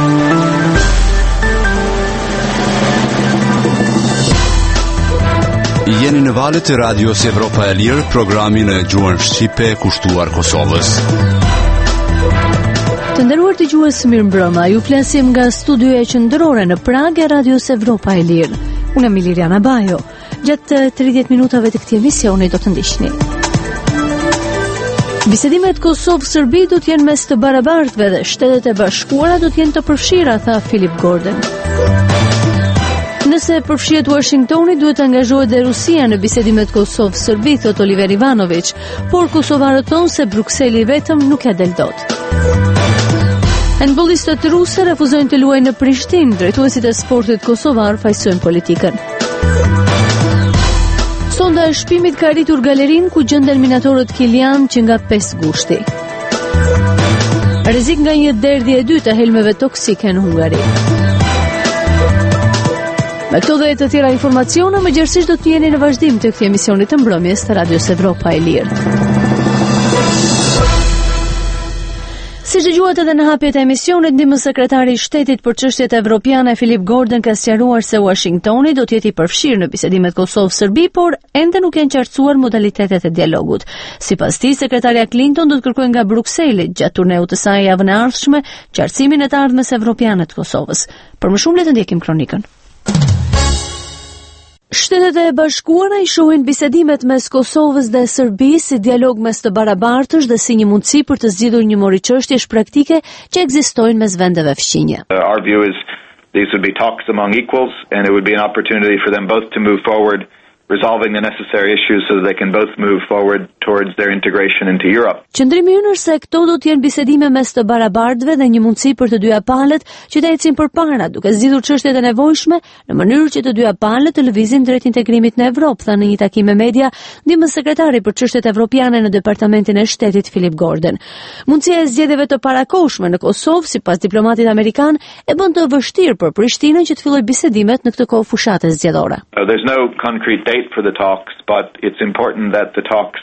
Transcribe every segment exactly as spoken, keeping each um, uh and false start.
Jeni në valët e radios Evropa e Lirë, programin e gjuhën shqipe kushtuar Kosovës. Të nderuar dëgjues, mirëmbrëma. Ju flasim nga studioja qendrore në Prag e radios Evropa e Lirë. Unë jam Liliana Bajo. Gjatë tridhjetë minutave të këtij emisioni do të ndiqni. Bisedimet Kosovë-Serbi do të jenë mes të barabartëve dhe Shtetet e Bashkuara do të jenë të përfshira, tha Filip Gordon. Nëse përfshihet Washingtoni, duhet të angazhohet dhe Rusia në bisedimet Kosovë-Serbi, thot Oliver Ivanović, por kosovarët thonë se Brukseli vetëm nuk ja del dot. Handbollistët rusë refuzojnë të luajnë në Prishtinë, drejtuesit e sportit kosovar fajsojnë politikën. Sonda e shpimit ka arritur galerinë ku gjenden minatorët Kilian që nga pesë gushti. Rrezik nga një derdhje e dytë e helmeve toksike në Hungari. Me këto dhe të tjera informacione, më gjerësisht do të jeni në vazhdim të këtij emisioni të mbrëmjes të Radios Evropa e Lirë. Si dëgjuat edhe në hapjet e emisionit, ndihmës sekretari i Shtetit për çështjet evropiane Filip Gordon ka sqaruar se Washingtoni do të jetë i përfshirë në bisedimet Kosovë-Serbi, por ende nuk janë qartësuar modalitetet e dialogut. Sipas tij, sekretaria Clinton do të kërkojë nga Brukseli gjatë turneut të saj javën e ardhshme qartësimin e të ardhmes evropiane të Kosovës. Për më shumë le të ndjekim kronikën. Shtetet e Bashkuara i shohin bisedimet mes Kosovës dhe Serbisë si dialog mes të barabartësh dhe si një mundësi për të zgjidhur një mori çështjesh praktike që ekzistojnë mes vendeve fqinje. Uh, our view is these would be talks among equals and it would be an opportunity for them both to move forward, resolving the necessary issues so that they can both move forward towards their integration into Europe. Qëndrimi ynë është se këto do të jenë bisedime mes të barabartëve dhe një mundësi për të dyja palët që të ecin përpara, duke zgjidhur çështjet e nevojshme në mënyrë që të dyja palët të lëvizin drejt integrimit në Evropë, tha në një takim me media ndihmës sekretari për çështjet evropiane në Departamentin e Shtetit Filip Gordon. Mundësia e zgjedhjeve të parakohshme në Kosovë, sipas diplomatit amerikan, e bën të vështirë për Prishtinën që të fillojë bisedimet në këtë kohë fushate zgjedhore. Uh, there's no concrete date for the talks, but it's important that the talks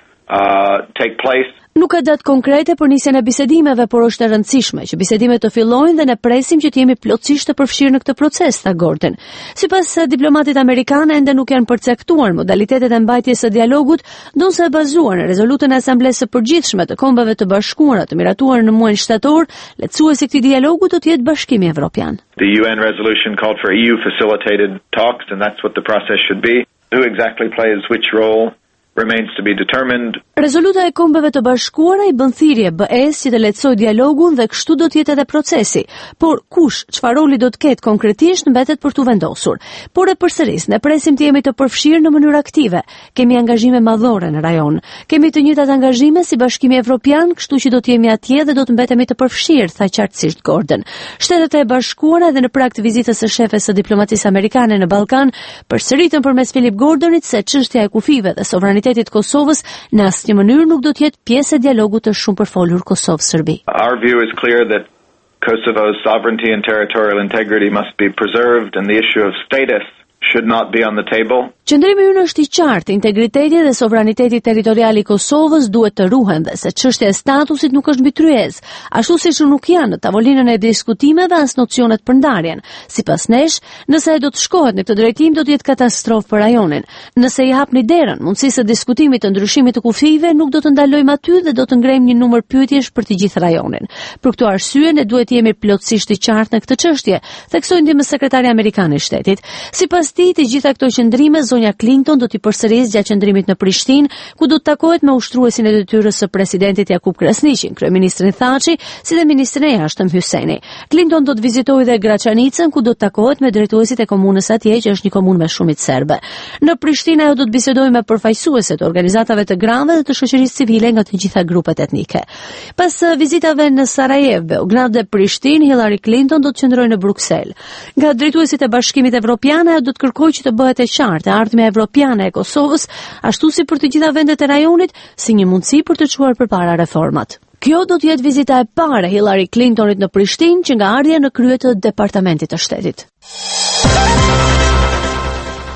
uh, take place. Nuk ka datë konkrete për nisjen e bisedimeve, por është e rëndësishme që bisedimet të fillojnë dhe ne presim që të jemi plotësisht të përfshirë në këtë proces, tha Gordon. Sipas diplomatit amerikan, ende nuk janë përcaktuar modalitetet e mbajtjes së dialogut, ndonse e bazuar në rezolutën e Asamblesë së Përgjithshme të Kombeve të Bashkuara të miratuar në muajin shtator, lehtësuesi i këtij dialogu do të jetë Bashkimi Evropian. The U N resolution called for E U facilitated talks, and that's what the process should be. Who exactly plays which role remains to be determined. Rezoluta e Kombeve të Bashkuara i bën thirrje B E-s që të lehtësojë dialogun dhe kështu do të jetë edhe procesi. Por kush, çfarë roli do të ketë konkretisht mbetet për tu vendosur. Por e përsëris, ne presim të jemi të përfshirë në mënyrë aktive. Kemi angazhime madhore në rajon. Kemi të njëjtat angazhime si Bashkimi Evropian, kështu që do të jemi atje dhe do të mbetemi të përfshirë, tha qartësisht Gordon. Shtetet e Bashkuara edhe në prag të vizitës së shefes së diplomacisë amerikane në Ballkan përsëritën përmes Filip Gordonit se çështja e kufive dhe sovranitetit Kosovës në asnjë mënyrë nuk do të jetë pjesë e dialogut të shumë përfolur Kosovë-Serbi. Our view is clear that Kosovo's sovereignty and territorial integrity must be preserved and the issue of status should not be on the table. Qëndrimi ynë është i qartë, integriteti dhe sovraniteti territorial i Kosovës duhet të ruhen dhe se çështja e statusit nuk është mbi tryezë, ashtu siç nuk janë në tavolinën e diskutimeve as nocionet për ndarjen. Sipas nesh, nëse ai do të shkohet në këtë drejtim do të jetë katastrofë për rajonin. Nëse i hapni derën mundësisë së diskutimit të ndryshimit të kufive, nuk do të ndalojmë aty dhe do të ngrejmë një numër pyetjesh për të gjithë rajonin. Për këtë arsye ne duhet të jemi plotësisht i qartë në këtë çështje, theksoi ndihmës sekretari amerikan i shtetit. Sipas tij, të gjitha këto qëndrime zonja Clinton do t'i përsërisë gjatë qëndrimit në Prishtinë, ku do të takohet me ushtruesin e detyrës së presidentit Jakub Krasniqin, kryeministrin Thaçi, si dhe ministrin e jashtëm Hysseni. Clinton do të vizitojë dhe Graçanicën, ku do të takohet me drejtuesit e komunës atje, që është një komunë me shumicë serbe. Në Prishtinë ajo do të bisedojë me përfaqësuesit e organizatave të grave dhe të shoqërisë civile nga të gjitha grupet etnike. Pas vizitave në Sarajevo, Beograd dhe Prishtinë, Hillary Clinton do të qëndrojë në Bruksel. Nga drejtuesit e Bashkimit Evropian ajo do të kërkojë që të bëhet e qartë ardhmja evropiane e Kosovës, ashtu si për të gjitha vendet e rajonit, si një mundësi për të çuar përpara reformat. Kjo do të jetë vizita e parë e Hillary Clintonit në Prishtinë që nga ardhja në krye të Departamentit të Shtetit.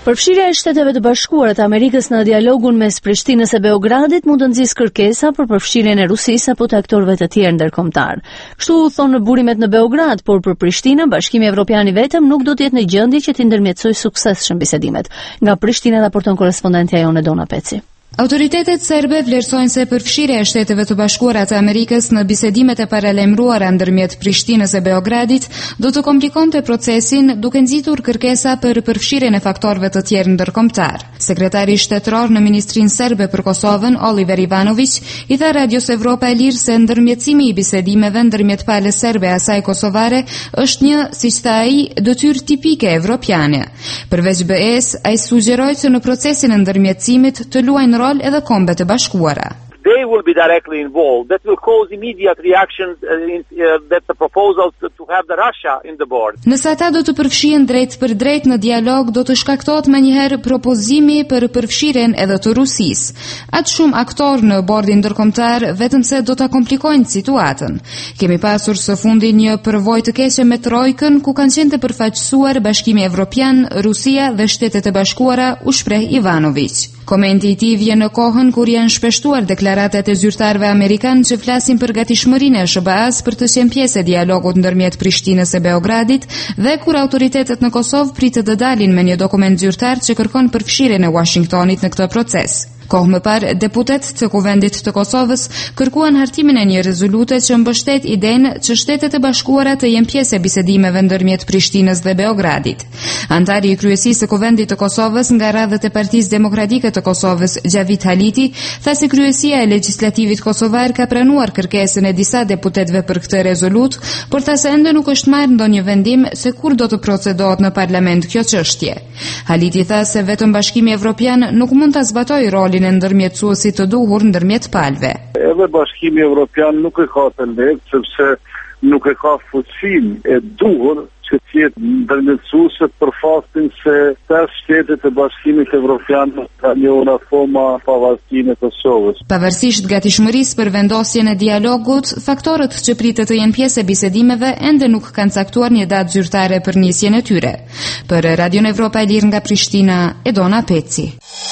Përfshirja e Shteteve të Bashkuara të Amerikës në dialogun mes Prishtinës e Beogradit mund të nxjisë kërkesa për përfshirjen e Rusisë apo të aktorëve të tjerë ndërkombëtar. Kështu u thonë në burimet në Beograd, por për Prishtinë, Bashkimi Evropian i vetëm nuk do të jetë në gjendje që të ndërmjetësojë suksesshëm bisedimet. Nga Prishtina raporton korrespondentja jonë Dona Peci. Autoritetet serbe vlerësojnë se përfshirja e Shteteve të Bashkuara të Amerikës në bisedimet e paralajmëruara ndërmjet Prishtinës e Beogradit do të komplikonte procesin, duke nxitur kërkesa për përfshirjen e faktorëve të tjerë ndërkombëtar. Sekretari shtetëror në Ministrinë Serbe për Kosovën, Oliver Ivanović, i tha Radios Evropa e Lirë se ndërmjetësimi i bisedimeve ndërmjet palës serbe e asaj kosovare është një, siç tha ai, detyrë tipike evropiane. Përveç B E-s, ai sugjeroi që në procesin e ndërmjetësimit të luajnë edhe Kombet e Bashkuara. They will be directly involved. That will cause immediate reactions uh, in, uh, that the proposal to, to have the Russia in the board. Nëse ata do të përfshihen drejt për drejt në dialog, do të shkaktohet menjëherë propozimi për përfshirjen edhe të Rusisë. Atë shumë aktor në bordin ndërkombëtar vetëm se do ta komplikojnë situatën. Kemi pasur së fundi një përvojë të keqe me Trojkën, ku kanë qenë të përfaqësuar Bashkimi Evropian, Rusia dhe Shtetet e Bashkuara, u shpreh Ivanović. Komenti i tij vjen në kohën kur janë shpeshtuar deklaratat e zyrtarëve amerikanë që flasin për gatishmërinë e S B A-s për të qenë pjesë e dialogut ndërmjet Prishtinës e Beogradit dhe kur autoritetet në Kosovë pritet të dalin me një dokument zyrtar që kërkon përfshirjen e Washingtonit në këtë proces. Kohë më parë, deputet të Kuvendit të Kosovës kërkuan hartimin e një rezolute që mbështet idenë që Shtetet e Bashkuara të jenë pjesë e bisedimeve ndërmjet Prishtinës dhe Beogradit. Antari i kryesisë së Kuvendit të Kosovës nga radhët e Partisë Demokratike të Kosovës, Gjavit Haliti, tha se kryesia e legjislativit kosovar ka pranuar kërkesën e disa deputetëve për këtë rezolut, por tha se ende nuk është marrë ndonjë vendim se kur do të procedohet në parlament kjo çështje. Haliti tha se vetëm Bashkimi Evropian nuk mund ta zbatojë rolin e ndërmjetësuesit të duhur ndërmjet palëve. Edhe Bashkimi Evropian nuk e ka të lehtë sepse nuk e ka fuqinë e duhur që të jetë ndërmjetësuese për faktin se pesë shtetet e Bashkimit Evropian kanë një uniforma pavarësinë e Kosovës. Pavarësisht gatishmërisë për vendosjen e dialogut, faktorët që pritet të jenë pjesë e bisedimeve ende nuk kanë caktuar një datë zyrtare për nisjen e tyre. Për Radion Evropa e Lirë nga Prishtina, Dona Peci.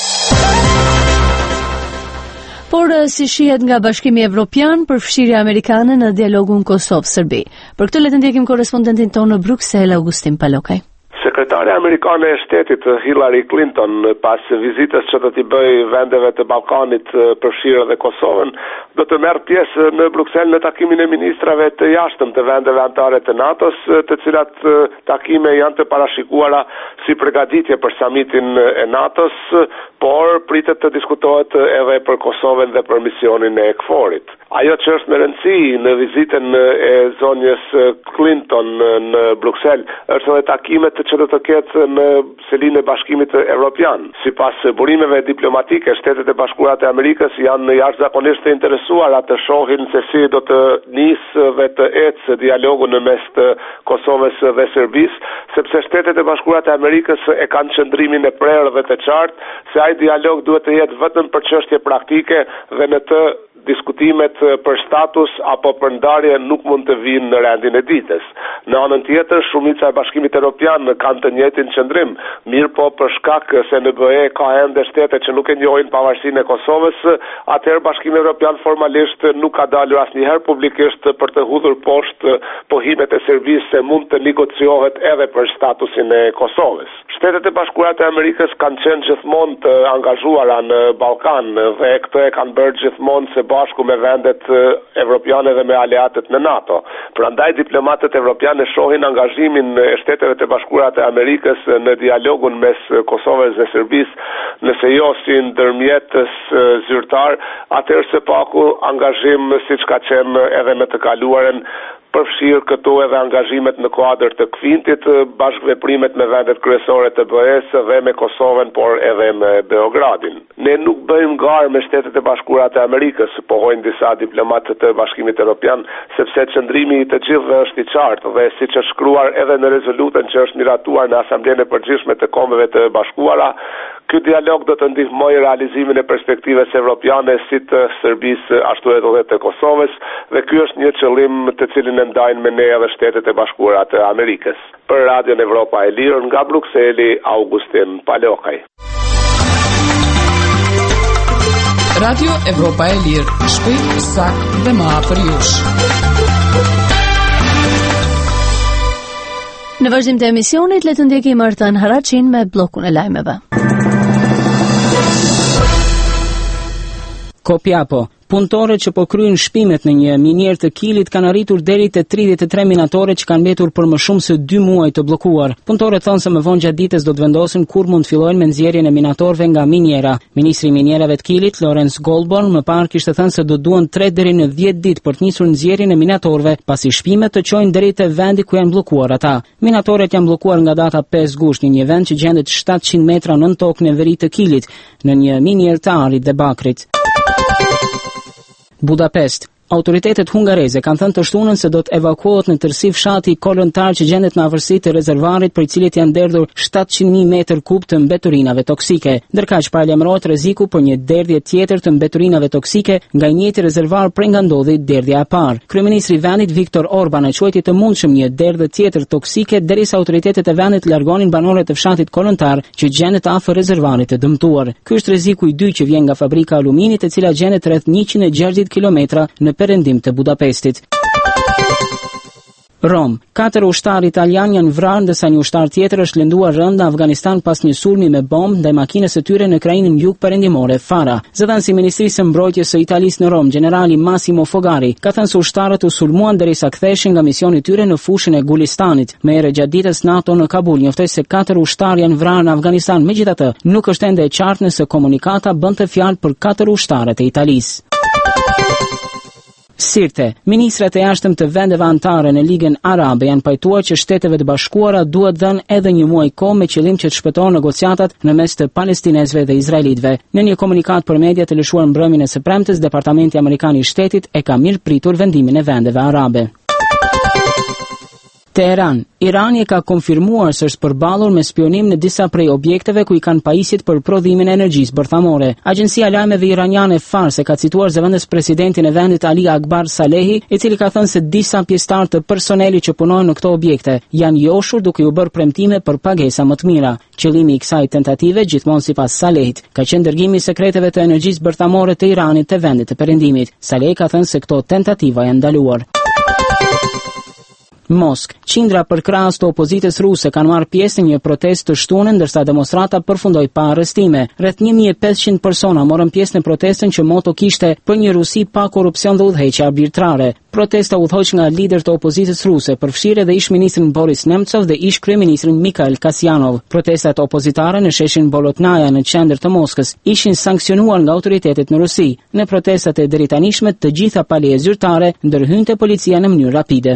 Por si shihet nga Bashkimi Evropian përfshirja amerikane në dialogun Kosovë-Serbi. Për këtë le të ndjekim korrespondentin tonë në Bruksel, Augustin Palokaj. Sekretarja amerikane e shtetit Hillary Clinton pas vizitës që do t'i bëj vendeve të Ballkanit përfshirë dhe Kosovën, do të merr pjesë në Bruksel në takimin e ministrave të jashtëm të vendeve anëtare të NATO-s, të cilat takime janë të parashikuara si përgatitje për samitin e NATO-s, por pritet të diskutohet edhe për Kosovën dhe për misionin e K F O R-it. Ajo që është me rëndësi në vizitën e zonjës Clinton në Bruksel është edhe takimet që do të ketë në selinë e Bashkimit Evropian. Sipas burimeve diplomatike, Shtetet e Bashkuara të Amerikës janë jashtëzakonisht të interesuara të shohin se si do të nisë dhe të ecë dialogu në mes të Kosovës dhe Serbisë, sepse Shtetet e Bashkuara të Amerikës e kanë qëndrimin e prerë dhe të qartë se ai dialog duhet të jetë vetëm për çështje praktike dhe në të diskutimet për status apo për ndarje nuk mund të vinë në rendin e ditës. Në anën tjetër, shumica e Bashkimit Evropian kanë të njëjtin qëndrim, mirë po për shkak se në B E ka ende shtete që nuk e njohin pavarësinë e Kosovës, atëherë Bashkimi Evropian formalisht nuk ka dalur asnjëherë publikisht për të hudhur poshtë pohimet e Serbisë se mund të negociohet edhe për statusin e Kosovës. Shtetet e Bashkuara të Amerikës kanë qenë gjithmonë të angazhuara në Ballkan dhe këtë e kanë bërë gjithmonë se bashku me vendet evropiane dhe me aleatët në NATO. Prandaj diplomatët evropianë shohin angazhimin e Shteteve të Bashkuara të Amerikës në dialogun mes Kosovës dhe Serbisë, nëse jo si ndërmjetës zyrtar, atëherë së paku angazhim siç ka qenë edhe në të kaluarën, përfshirë këtu edhe angazhimet në kuadër të Kvintit, bashkëveprimet me vendet kryesore të B E-s dhe me Kosovën, por edhe me Beogradin. Ne nuk bëjmë garë me Shtetet e Bashkuara të Amerikës, pohojnë disa diplomatë të Bashkimit Evropian, sepse qëndrimi i të gjithëve është i qartë dhe siç është shkruar edhe në rezolutën që është miratuar në Asamblenë e Përgjithshme të Kombeve të Bashkuara, ky dialog do të ndihmojë realizimin e perspektivës evropiane si të Serbisë ashtu edhe të Kosovës, dhe ky është një qëllim të cilin e ndajnë me ne edhe Shtetet e Bashkuara të Amerikës. Për Radion Evropa e Lirë nga Brukseli, Augustin Palokaj. Radio Evropa e Lirë, shpejt, sakt dhe më afër jush. Në vazhdim të emisionit, le të ndjekim Artan Haracin me blokun e lajmeve. Copiapo. Punëtorët që po kryejnë shpimet në një minier të Kilit kanë arritur deri te tridhjetë e tre minatorët që kanë mbetur për më shumë se dy muaj të bllokuar. Punëtorët thonë se më vonë gjatë ditës do të vendosin kur mund të fillojnë me nxjerrjen e minatorëve nga miniera. Ministri i minierave të Kilit, Lawrence Goldborn, më parë kishte thënë se do duan tre deri në dhjetë ditë për të nisur nxjerrjen e minatorëve, pasi shpimet të çojnë deri te vendi ku janë bllokuar ata. Minatorët janë bllokuar nga data pesë gusht në një vend që gjendet shtatëqind metra nën tokën e verit të Kilit, në një minier të Arit dhe Bakrit. Budapest. Autoritetet hungareze kanë thënë të shtunën se do të evakuohet në tërësi fshati Kolontar që gjendet në afërsi të rezervarit për i cilit janë derdhur shtatëqind mijë metër kub të mbeturinave toksike. Ndërkaq paralajmërohet rreziku për një derdhje tjetër të mbeturinave toksike nga i njëjti rezervar prej nga ndodhi derdhja e parë. Kryeministri i vendit Viktor Orban e quajti të mundshëm një derdhje tjetër toksike derisa autoritetet e vendit largonin banorët e fshatit Kolontar që gjendet afër rezervarit të dëmtuar. Ky është rreziku i dytë që vjen nga fabrika e aluminit e cila gjendet rreth njëqind e gjashtëdhjetë kilometra në perëndim të Budapestit. Rom. Katër ushtar italian janë vrarë ndërsa një ushtar tjetër është lënduar rënd në Afganistan pas një sulmi me bombë ndaj makinës së tyre në krainin jug perëndimore Fara. Zëdhënësi i Ministrisë së Mbrojtjes së Italisë në Rom, generali Massimo Fogari, ka thënë se ushtarët u sulmuan derisa ktheheshin nga misioni i tyre në fushën e Gulistanit. Më herë gjatë ditës NATO në Kabul njoftoi se katër ushtar janë vrarë në Afganistan, megjithatë nuk është ende e qartë nëse komunikata bënte fjalë për katër ushtarët e Italisë. Sirte. Ministrat e jashtëm të vendeve anëtare në Ligën Arabe janë pajtuar që Shteteve të Bashkuara duhet dhënë edhe një muaj kohë me qëllim që të shpëtojnë negociatat në mes të palestinezëve dhe izraelitëve. Në një komunikat për media të lëshuar mbrëmjen e së premtes, Departamenti Amerikan i Shtetit e ka mirëpritur vendimin e vendeve arabe. Teheran. Irani e ka konfirmuar se është përballur me spionim në disa prej objekteve ku i kanë pajisjet për prodhimin e energjisë bërthamore. Agjencia e lajmeve iraniane Fars e ka cituar zëvendës presidentin e vendit Ali Akbar Salehi, i cili ka thënë se disa pjesëtar të personelit që punojnë në këto objekte janë joshur duke u bërë premtime për pagesa më të mira. Qëllimi i kësaj tentative, gjithmonë sipas Salehit, ka qenë dërgimi i sekreteve të energjisë bërthamore të Iranit te vendet të perëndimit. Salehi ka thënë se këto tentativa janë ndaluar. Mosk. Qindra për krahas të opozitës ruse kanë marrë pjesë në një protestë të shtunën ndërsa demonstrata përfundoi pa arrestime. Rreth një mijë e pesëqind persona morën pjesë në protestën që moto kishte për një Rusi pa korrupsion dhe udhëheqje arbitrare. Protesta u udhëhoq nga lider të opozitës ruse, përfshirë edhe ish-ministrin Boris Nemtsov dhe ish-kryeministrin Mikhail Kasyanov. Protestat opozitare në sheshin Bolotnaja në qendër të Moskës ishin sankcionuar nga autoritetet në Rusi. Në protestat e deritanishme të gjitha palejet zyrtare ndërhynte policia në mënyrë rapide.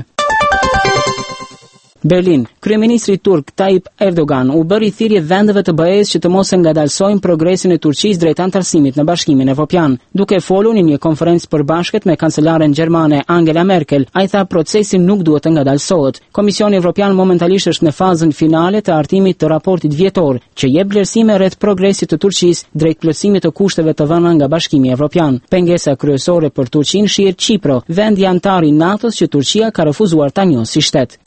Berlin. Kryeministri turk Tayyip Erdogan u bëri thirrje vendeve të B E-s që të mos e ngadalsojnë progresin e Turqisë drejt antarësimit në Bashkimin Evropian. Duke folur në një konferencë përbashkët me kancelaren gjermane Angela Merkel, ai tha procesi nuk duhet të ngadalsohet. Komisioni Evropian momentalisht është në fazën finale të hartimit të raportit vjetor, që jep vlerësime rreth progresit të Turqisë drejt plotësimit të kushteve të vëna nga Bashkimi Evropian. Pengesa kryesore për Turqinë shihet Çipro, vendi antar i NATO-s që Turqia ka refuzuar ta njohë si shtet.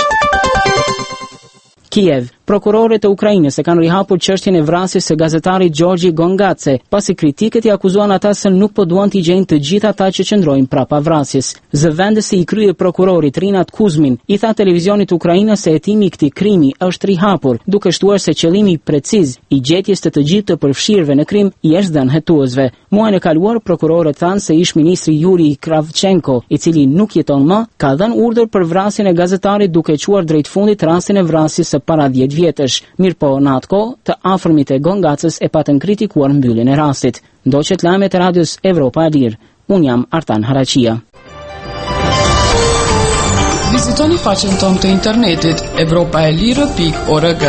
Kiev. Prokurorët e Ukrainës e kanë rihapur çështjen e vrasjes së gazetarit Gjorgji Gongadze, pasi kritikët i akuzuan ata se nuk po duan t'i gjejnë të gjithë ata që qëndrojnë prapa vrasjes. Zëvendësi i krye prokurorit Rinat Kuzmin i tha televizionit ukrainas se hetimi i këtij krimi është rihapur, duke shtuar se qëllimi preciz i gjetjes të të gjithë të përfshirëve në krim i është dhënë hetuesve. Muajin e kaluar prokurorët thanë se ish-ministri Yuri Kravchenko, i cili nuk jeton më, ka dhënë urdhër për vrasjen e gazetarit duke quar drejt fundit rastin e vrasjes së para dhjetë vjetësh. Mirpo në atë kohë, të afërmit e Gongacës e patën kritikuar mbylljen e rastit. Ndoqet lajmet e radios Evropa e Lirë. Unë jam Artan Haraqia. Vizitoni faqen tonë të internetit evropa e lirë pikë org.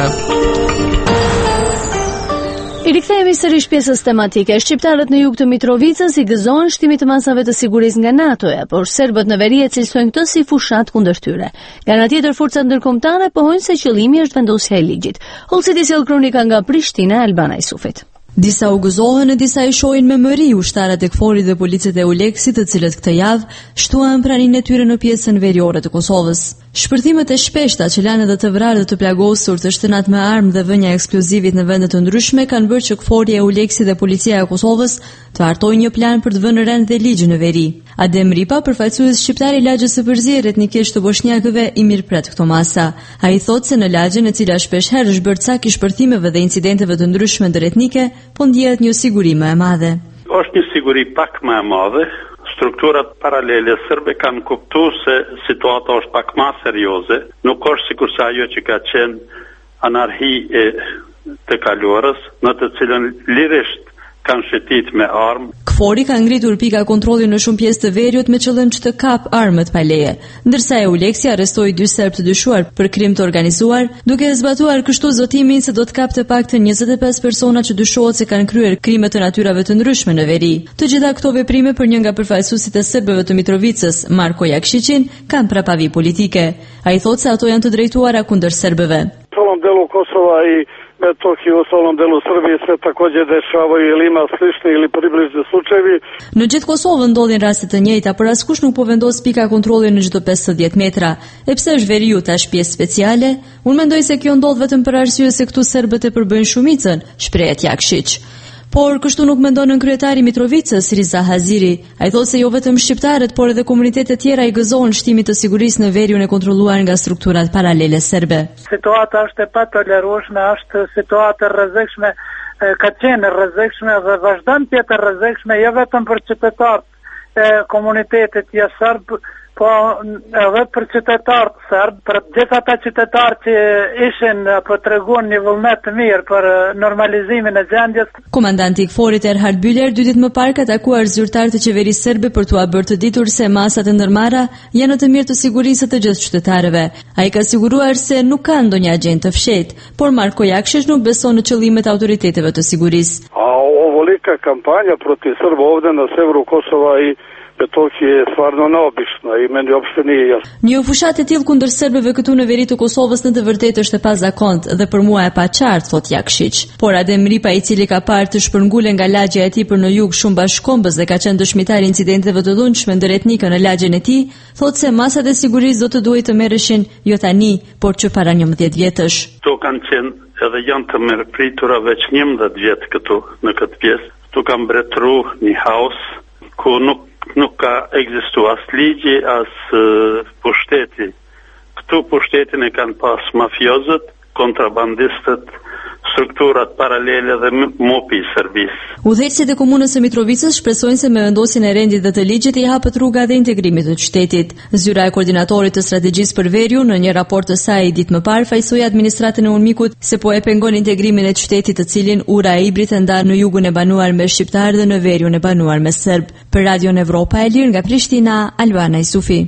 I rikthehemi sërish pjesës tematike. Shqiptarët në jug të Mitrovicës i gëzojnë shtimit të masave të sigurisë nga NATO-ja, por serbët në veri e cilësojnë këtë si fushat kundër tyre. Nga ana tjetër, forcat ndërkombëtare pohojnë se qëllimi është vendosja e ligjit. Hollësi sjell kronika nga Prishtina, Albana Isufit. Disa u gëzohen e disa i shohin me mëri ushtarët e K F O R-it dhe policët e Uleksit, të cilët këtë javë shtuan praninë e tyre në pjesën veriore të Kosovës. Shpërthimet e shpeshta që lanë edhe të vrarë dhe të plagosur, të shtënat me armë dhe vënja eksplozivit në vende të ndryshme kanë bërë që K F O R-i e Uleksit dhe policia e Kosovës të hartojnë një plan për të vënë rend dhe ligj në veri. Adem Ripa, përfaqësues shqiptar i lagjës së përzierë etnikisht të bosnjakëve, i mirëpret këto masa. Ai thotë se në lagjen, e cila shpesh herë është bërë cak i shpërthimeve dhe incidenteve të ndryshme ndëretnike, po ndjehet një siguri më e madhe. Është një siguri pak më e madhe. Strukturat paralele serbe kanë kuptuar se situata është pak më serioze, nuk është sikur sa ajo që ka qenë anarhi e të kaluarës, në të cilën lirisht kanë shëtit me armë. K F O R-i ka ngritur pika kontrolli në shumë pjesë të veriut me qëllim që të kap armët pa leje, ndërsa e Uleksi arrestoi dy serb të dyshuar për krim të organizuar, duke zbatuar kështu zotimin se do të kapte paktën njëzet e pesë persona që dyshohet se kanë kryer krime të natyrave të ndryshme në veri. Të gjitha këto veprime për një nga përfaqësuesit e serbëve të Mitrovicës, Marko Jakšićin, kanë prapavi politike. Ai thotë se ato janë të drejtuara kundër serbëve. Celom delu Kosova i Metohiji, u ostalim delu Srbije se takođe dešavaju ili ima slični ili približni slučajevi. Në gjithë Kosovën ndodhin raste të njëjta, por askush nuk po vendos pika kontrolli në çdo pesëdhjetë metra. E pse është veriu tash pjesë speciale? Unë mendoj se kjo ndodh vetëm për arsye se këtu serbët e përbëjnë shumicën, shprehet Jakšić. Por kështu nuk mendon në kryetari Mitrovicës, Riza Haziri. Ai thotë se jo vetëm shqiptarët, por edhe komunitetet tjera i gëzohen shtimit të sigurisë në veriun e kontrolluar nga strukturat paralele serbe. Situata është e patolerueshme, është situatë e rrezikshme, ka qenë e rrezikshme dhe vazhdon të jetë e rrezikshme jo vetëm për qytetarët e komunitetit jashtë serb, po edhe për qytetarët serb, për gjithë ata qytetarë që ishin apo treguan një vullnet të mirë për normalizimin e gjendjes. Komandanti i K F O R-it Erhard Büller dy ditë më parë ka takuar zyrtarët e qeverisë serbe për t'u bërë të ditur se masat e ndërmarra janë në të mirë të sigurisë të gjithë qytetarëve. Ai ka siguruar se nuk ka ndonjë agjent të fshehtë, por Marko Jakšić nuk beson në qëllimet e autoriteteve të sigurisë. A ovolika kampanja protiv Srba ovde na severu Kosova i Metohije je stvarno neobična i meni uopšte nije jasno. Një fushat e tillë kundër serbëve këtu në veri të Kosovës në të vërtetë është e pazakontë dhe për mua e paqartë, thot Jakšić. Por Adem Ripa, i cili ka parë të shpërngulën nga lagja e tij për në jug shumë bashkëkombës dhe ka qenë dëshmitar i incidenteve të dhunshme ndëretnike në lagjen e tij, thotë se masat e sigurisë do të duhej të merreshin jo tani, por që para njëmbëdhjetë vjetësh. To kanë qenë edhe janë të mirëpritura veç njëmbëdhjetë vjet këtu në këtë pjesë. Tu kanë mbretëruar një haos ku nuk nuk ka ekzistu as ligji, as uh, pushteti. Këtu pushtetin e kanë pas mafiozët, kontrabandistët, strukturat paralele dhe mopi i Serbisë. Udhëheqësit e komunës së Mitrovicës shpresojnë se me vendosjen e rendit dhe të ligjit i hapet rruga dhe integrimit të qytetit. Zyra e koordinatorit të strategjisë për veriun në një raport të saj ditë më parë fajsoi administratën e Unmikut se po e pengon integrimin e qytetit, të cilin ura e Ibrit e ndan në jugun e banuar me shqiptar dhe në veriun e banuar me serb. Për Radion Evropa e Lirë nga Prishtina, Albana Isufi.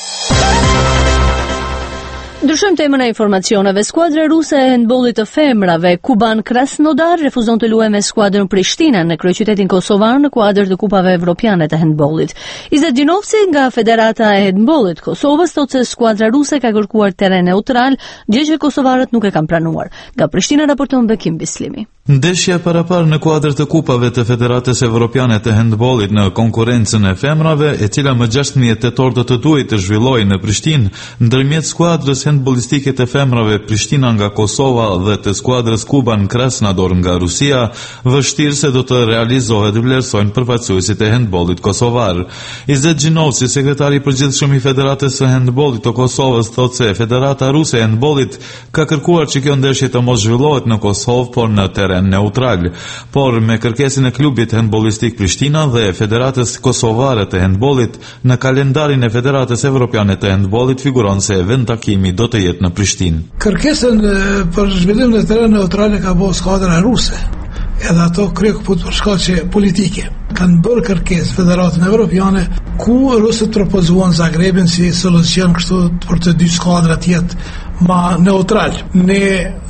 Ndryshojmë temën e informacioneve. Skuadra ruse e handbollit të femrave Kuban Krasnodar refuzon të luajë me skuadrën Prishtina në kryeqytetin kosovar në kuadër të kupave evropiane të handbollit. Izet Gjinovci nga Federata e Handbollit të Kosovës thotë se skuadra ruse ka kërkuar terren neutral, gjë që kosovarët nuk e kanë pranuar. Nga Prishtina raporton Bekim Bislimi. Ndeshja paraparë në kuadër të kupave të Federatës Evropiane të Handbollit në konkurrencën e femrave, e cila më gjashtëdhjetë tetor do të duhej të zhvillohej në Prishtinë, ndërmjet skuadrës handbollistike të femrave Prishtina nga Kosova dhe të skuadrës Kuban Krasnodar nga Rusia, vështirë se do të realizohet, vlerësojnë përfaqësuesit e handbollit kosovar. Izet Gjinovci, sekretari i përgjithshëm i Federatës së Handbollit të Kosovës, thotë se Federata Ruse e Handbollit ka kërkuar që kjo ndeshje të mos zhvillohet në Kosovë, por në terren neutral, por me kërkesën e klubit handbollistik Prishtina dhe Federatës Kosovare të Handbollit, në kalendarin e Federatës Evropiane të Handbollit figuron se vendtakimi do të jetë në Prishtinë. Kërkesën për zhvillim në terren neutral ka bërë skuadra ruse, edhe ato kryen për shkaqe politike. Kanë bërë kërkesë Federatën Evropiane ku rusët propozuan Zagrebin si solucion kështu për të dy skuadrat jetë ma neutral. Ne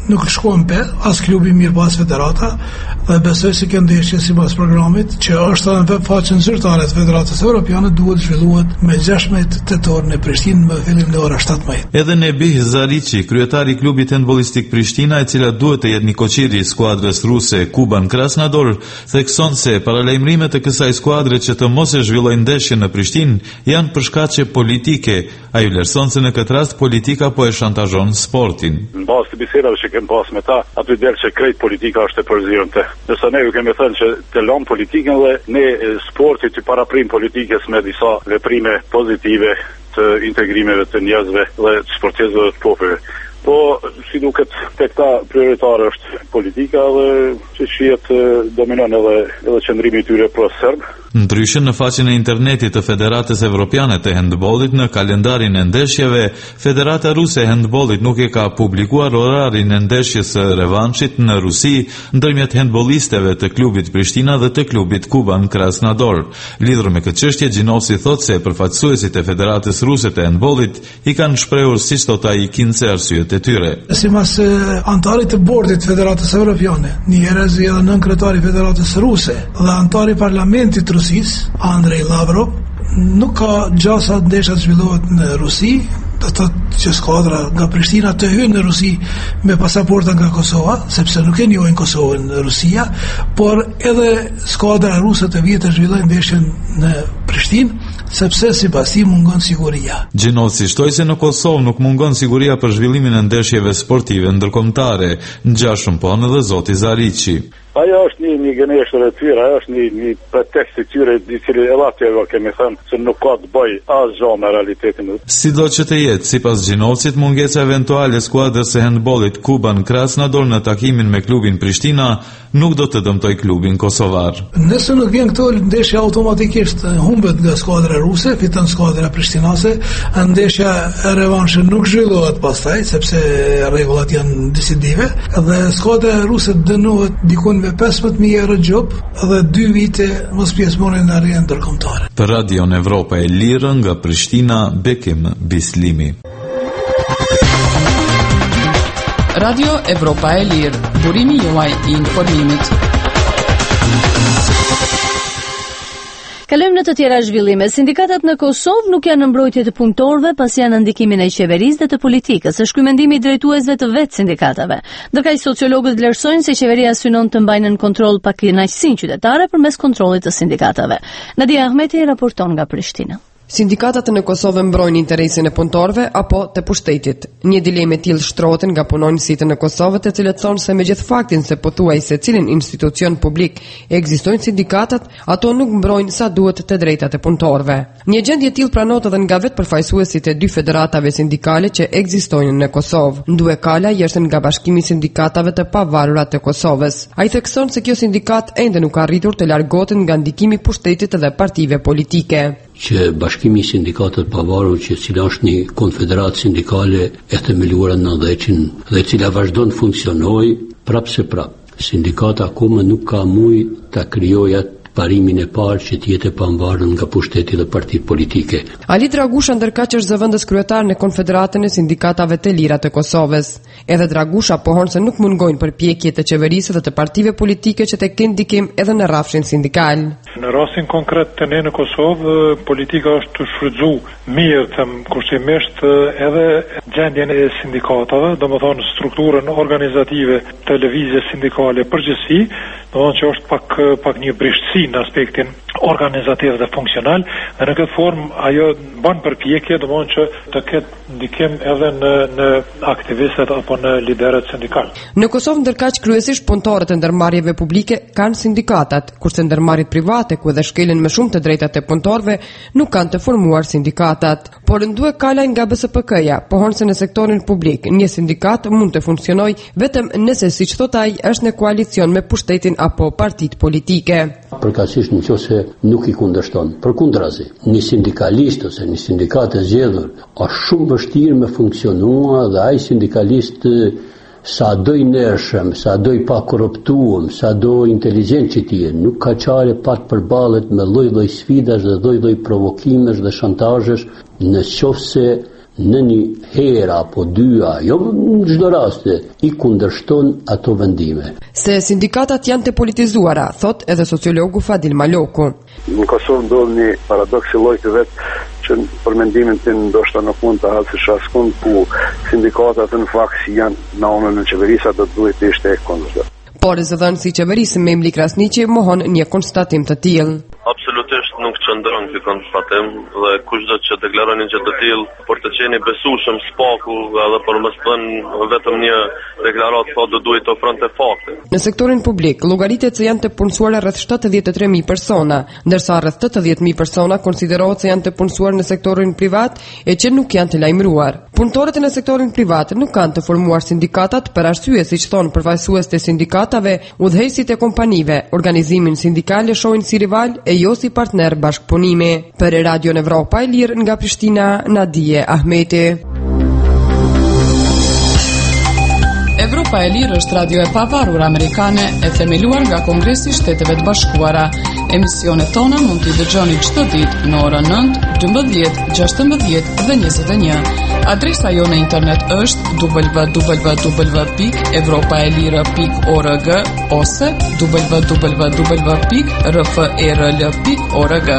nuk shkuan pe, as klubi mirë pas federata, dhe besoj se kjo ndeshje sipas programit që është në web faqen zyrtare të Federatës Evropiane duhet zhvilluar me gjashtëmbëdhjetë tetor në Prishtinë me fillim në ora shtatëmbëdhjetë. Edhe Nebih Zariçi, kryetari i klubit handbollistik Prishtina, e cila duhet të jetë një koçiri i skuadrës ruse Kuban Krasnodar, thekson se paralajmërimet e kësaj skuadre që të mos e zhvillojnë ndeshjen në Prishtinë janë për shkaqe politike. Ai vlerëson se në këtë rast politika po e shantazhon sportin. Në bazë të bisedave që kem pas me ta, aty del që krejt politika është e përzierënte. Nëse ne ju kemi thënë që të lëm politikën dhe ne sporti të paraprim politikës me disa veprime pozitive të integrimeve të njerëzve dhe të sportistëve të popullit. Po, si duket, tek ta prioritare është politika dhe që shihet dominon edhe edhe qëndrimi i tyre pro serb. Ndryshe në faqen e internetit të Federatës Evropiane të Handbollit në kalendarin e ndeshjeve, Federata Ruse e Handbollit nuk e ka publikuar orarin e ndeshjes së revanshit në Rusi ndërmjet handbollistëve të klubit Prishtina dhe të klubit Kuban Krasnodar. Lidhur me këtë çështje, Gjinovsi thotë se përfaqësuesit e Federatës Ruse të Handbollit i kanë shprehur siç thot ai kince arsyet e tyre. Sipas antarit të bordit të Federatës Evropiane, një herë edhe nën kryetari i Federatës Ruse dhe antari i parlamentit Andrei Lavrov, nuk ka gjasa ndeshja të zhvillohet në Rusi, do të thotë që skuadra nga Prishtina të hyjë në Rusi me pasaporta nga Kosova, sepse nuk e njohin Kosovën në Rusia, por edhe skuadra ruse të vjetë të zhvillojnë ndeshjen në Prishtinë, sepse sipas tij mungon siguria. Gjinovsi shtoi se në Kosovë nuk mungon siguria për zhvillimin e ndeshjeve sportive ndërkombëtare, ngjashëm po edhe zoti Zariçi. Ajo është një, një gënjeshtër e tyre, ajo është një, një pretekst i tyre i cili e latjeve kemi thënë se nuk ka të bëj asgjë me realitetin. Sido që të jetë, sipas Gjinovsit, mungesa eventuale e skuadrës së handbollit Kuban Krasnodar në takimin me klubin Prishtina nuk do të dëmtoj klubin kosovar. Nëse nuk vjen këto, ndeshja automatikisht humbet nga skuadra ruse, fiton skuadra prishtinase, ndeshja e revanshit nuk zhvillohet pastaj sepse rregullat janë decisive dhe skuadra ruse dënohet dikun me pesëmbëdhjetë mijë euro gjop dhe dy vite mos pjesëmarrje në arenë ndërkombëtare. Për Radion Evropa e Lirë nga Prishtina, Bekim Bislimi. Radio Evropa e Lirë, burimi juaj i informimit. Kalojmë në të tjera zhvillime. Sindikatat në Kosovë nuk janë në mbrojtje të punëtorëve pas janë në ndikimin e qeverisë dhe të politikës. Është ky mendimi i drejtuesve të vetë sindikatave. Ndërkaq sociologët vlerësojnë se qeveria synon të mbajnë në kontroll pakënaqësinë qytetare përmes kontrollit të sindikatave. Nadia Ahmeti raporton nga Prishtina. Sindikatat në Kosovë mbrojnë interesin e punëtorëve apo të pushtetit. Një dilemë e tillë shtrohet nga punonësit në Kosovë, të cilët thonë se megjith faktin se pothuajse cilin institucion publik ekzistojnë sindikatat, ato nuk mbrojnë sa duhet të drejtat e punëtorëve. Një gjendje e tillë pranohet edhe nga vetë përfaqësuesit e dy federatave sindikale që ekzistojnë në Kosovë. Ndue Kala jeshten nga Bashkimi i Sindikatave të Pavarura të Kosovës. Ai thekson se kjo sindikat ende nuk ka arritur të largohet nga ndikimi i pushtetit dhe partive politike. Që Bashkimi i Sindikatave të Pavarur, që cila është një konfederatë sindikale e themeluar në nëntëdhjetin dhe cila vazhdon të funksionojë prapë se prapë. Sindikata akoma nuk ka mujë ta krijojë parimin e parë që të jetë e pavarur nga pushteti dhe partitë politike. Ali Dragusha ndërkaq është zëvendës kryetar në Konfederatën e Sindikatave të Lira të Kosovës. Edhe Dragusha pohon se nuk mungojnë përpjekje të qeverisë dhe të partive politike që të kenë ndikim edhe në rrafshin sindikal. Në rastin konkret të ne në Kosovë, politika është të shfrytzu mirë të kushtimisht edhe gjendjen e sindikatave, domethënë strukturën organizative të lëvizjes sindikale përgjithësi, domethënë që është pak pak një brishtësi në aspektin organizativ dhe funksional, dhe në këtë formë ajo bën përpjekje domethënë që të ketë ndikim edhe në në aktivistët apo në liderët sindikal. Në Kosovë ndërkaq kryesisht punëtorët e ndërmarrjeve publike kanë sindikatat, kurse ndërmarrjet private ku edhe shkelin më shumë të drejtat e punëtorëve nuk kanë të formuar sindikatat. Por Ndue Kalaj nga B S P K-ja pohon se në sektorin publik një sindikat mund të funksionojë vetëm nëse, siç thot ai, është në koalicion me pushtetin apo partitë politike. Përkatësisht nëse nuk i kundërshton. Përkundrazi, një sindikalist ose një sindikat e zgjedhur është shumë vështirë me funksionua dhe ai sindikalist sa do i nërshëm, sa do i pa korruptuar, sa do inteligjent që ti jetë, nuk ka çare pa të përballet me lloj-lloj sfidash dhe lloj-lloj provokimesh dhe shantazhesh, në qoftë se në një herë apo dyja, jo në çdo rast, i kundërshton ato vendime. Se sindikatat janë të politizuara, thot edhe sociologu Fadil Maloku. Në Kosovë ndodh një paradoks i llojit të vet që për mendimin tim ndoshta nuk mund të hapësh askund ku sindikatat në fakt janë në anën e qeverisë do të duhet të ishte e kundërta. Por zëdhënësi i qeverisë Memli Krasniqi mohon një konstatim të tillë. Absolutisht nuk qëndron ky konstatim dhe kushdo që deklaron një gjë të tillë për të qenë i besueshëm spaku edhe për mos thënë vetëm një deklaratë po do duhet të ofronte fakte. Në sektorin publik llogaritet se janë të punësuara rreth shtatëdhjetë e tre mijë persona, ndërsa rreth tetëdhjetë mijë persona konsiderohet se janë të punësuar në sektorin privat e që nuk janë të lajmëruar. Punëtorët në sektorin privat nuk kanë të formuar sindikatat për arsye siç thonë përfaqësues të sindikatave, udhëheqësit e kompanive, organizimin sindikal e shohin si rival e jo si partner bashkëpunimi. Për Radio Evropa e Lirë nga Prishtina, Nadije Ahmeti. Evropa e Lirë është radio e pavarur amerikane e themeluar nga Kongresi i Shteteve të Bashkuara. Emisionet tona mund t'i dëgjoni çdo ditë në orën nëntë, dymbëdhjetë, gjashtëmbëdhjetë dhe njëzet e një. Adresa jo në internet është w w w pikë evropaelire pikë org ose w w w pikë r f e r l pikë org.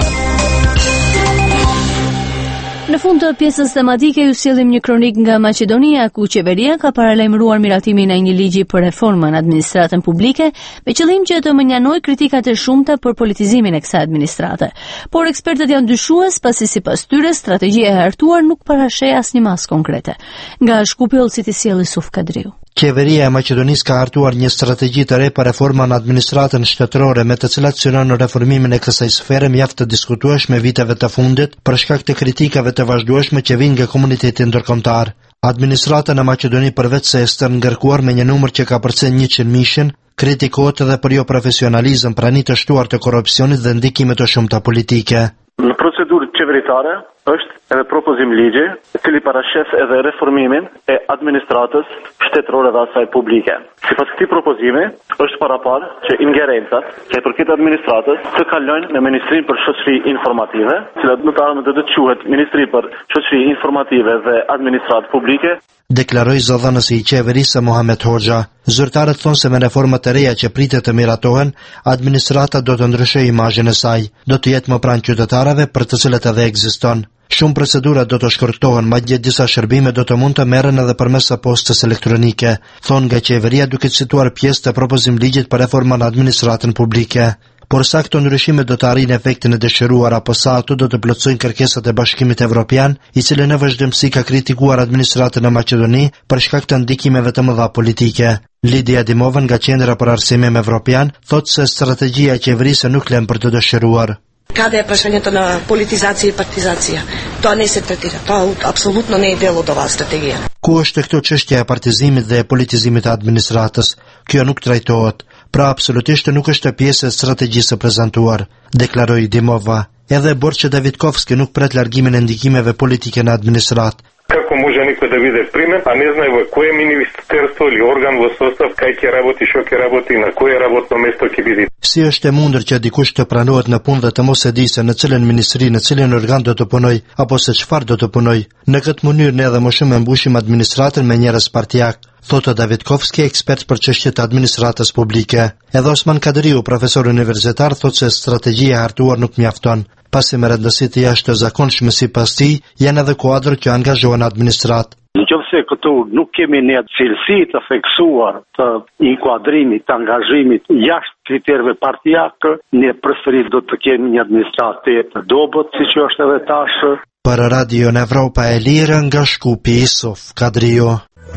Në fund të pjesës tematike ju sjellim një kronik nga Maqedonia, ku qeveria ka paralajmëruar miratimin e një ligji për reformën në administratën publike, me qëllim që të mënjanojë kritikat e shumta për politizimin e kësaj administrate. Por ekspertët janë dyshues, pasi sipas tyre strategjia e hartuar nuk parasheh asnjë mas konkrete. Nga Shkupjoll si të sjellë Suf Kadriu. Qeveria e Maqedonisë ka hartuar një strategji të re për reforma në administratën shtetërore, me të cilat synon në reformimin e kësaj sfere mjaft të diskutueshme viteve të fundit për shkak të kritikave të vazhdueshme që vijnë nga komuniteti ndërkombëtar. Administrata në Maqedoni, përveç se është ngarkuar me një numër që ka përcjell njëqind mijë, kritikohet edhe për jo profesionalizëm, prani të shtuar të korrupsionit dhe ndikime të shumta politike. Në procedurë qeveritare është edhe propozim ligji, i cili parashef edhe reformimin e administratës shtetërore dhe asaj publike. Sipas këtij propozimi, është parapar që ingerencat që i përket administratës të kalojnë në Ministrinë për Shoqëri Informative, e cila në të ardhmen do të quhet Ministri për Shoqëri Informative dhe Administratë Publike, deklaroi zëdhënësi i qeverisë Muhamet Hoxha. Zyrtarët thonë se me reformat e reja që pritet të miratohen, administrata do të ndryshojë imazhin e saj, do të jetë më pranë qytetarëve për të cilët edhe ekziston. Shumë procedura do të shkurtohen, madje disa shërbime do të mund të merren edhe përmes postës elektronike, thonë nga qeveria duke cituar pjesë të propozimligjit për reformën në administratën publike. Por sa këto ndryshime do të arrijnë efektin e dëshiruar apo sa ato do të plotësojnë kërkesat e Bashkimit Evropian, i cili në vazhdimsi ka kritikuar administratën e Maqedoni për shkak të ndikimeve të mëdha politike. Lidia Dimova nga Qendra për Arsimim Evropian thotë se strategjia e qeverisë nuk lën për të dëshiruar. Kada je prašanje na politizacija i partizacija. To ne se tretira. To apsolutno ne je del od ova strategija. Ku është këto çështja e partizimit dhe e politizimit të administratës? Kjo nuk trajtohet. Pra absolutisht nuk është pjesë e strategjisë së prezantuar, deklaroi Dimova. Edhe Borçe Давидковски nuk pret largimin e ndikimeve politike në administratë. Kako može niko da vide primer, a ne znaju koje ministarstvo ili organ v sostav, kaj će raboti, što će raboti, na koje rabotno mesto će biti. Si është e mundur që dikush të pranohet në punë dhe të mos e di se në cilën ministri, në cilën organ do të punoj, apo se çfarë do të punoj. Në këtë mënyrë ne edhe më shumë e mbushim administratën me njerëz partijak, thotë Давидковски, ekspert për çështjet e administratës publike. Edhe Osman Kadriu, profesor universitar, thotë se strategjia e hartuar nuk mjafton. Pasi me rëndësi të jashtëzakonshme sipas tij, janë edhe kuadrë që angazhohen administratë. Nëse këtu nuk kemi një cilësi të theksuar të inkuadrimit, të angazhimit jashtë kriterëve partijake, ne përsëri do të kemi një administratë të dobët, siç është edhe tash. Për Radio Evropa e Lirë nga Shkupi, Suf Kadriu.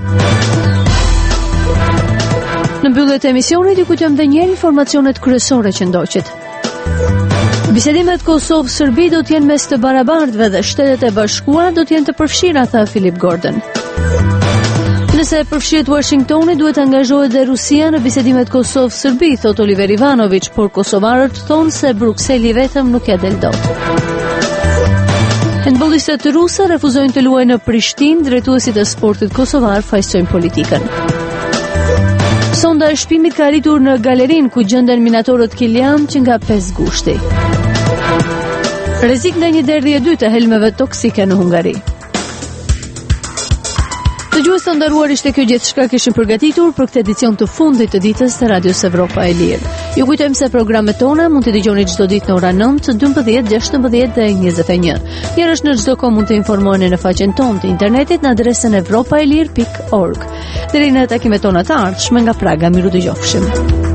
Në mbyllje të emisionit ju kujtojmë edhe një herë informacionet kryesore që ndoqet. Bisedimet Kosovë-Serbi do të jenë mes të barabartëve dhe Shtetet e Bashkuara do të jenë të përfshira, tha Philip Gordon. Nëse përfshihet Washingtoni, duhet angazhohet dhe Rusia në bisedimet Kosovë-Serbi, thot Oliver Ivanović, por kosovarët thonë se Brukseli vetëm nuk ja del dot. Handbollistët rusë refuzojnë të luajnë në Prishtinë, drejtuesit e sportit kosovar fajsojnë politikën. Sonda e shpimit ka arritur në Galerin, ku gjenden minatorët Kilian që nga pesë gushti. Rrezik nga një derdhje e dytë e helmeve toksike në Hungari. Dëgjues të nderuar, ishte kjo gjithçka kishim përgatitur për këtë edicion të fundit të ditës të Radios Evropa e Lirë. Ju kujtojmë se programet tona mund t'i dëgjoni çdo ditë në orën nëntë, dymbëdhjetë, gjashtëmbëdhjetë dhe njëzet e një. Njërësh në çdo kohë mund të informoheni në faqen tonë të internetit në adresën evropaelir pikë org. Deri në takimet tona të ardhshme nga Praga, miru dëgjofshim.